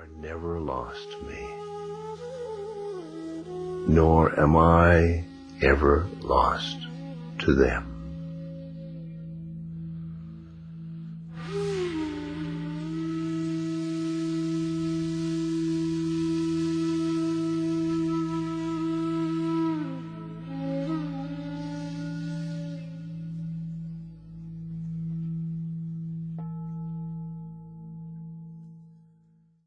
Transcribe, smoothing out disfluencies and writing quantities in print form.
are never lost to me, nor am I ever lost to them.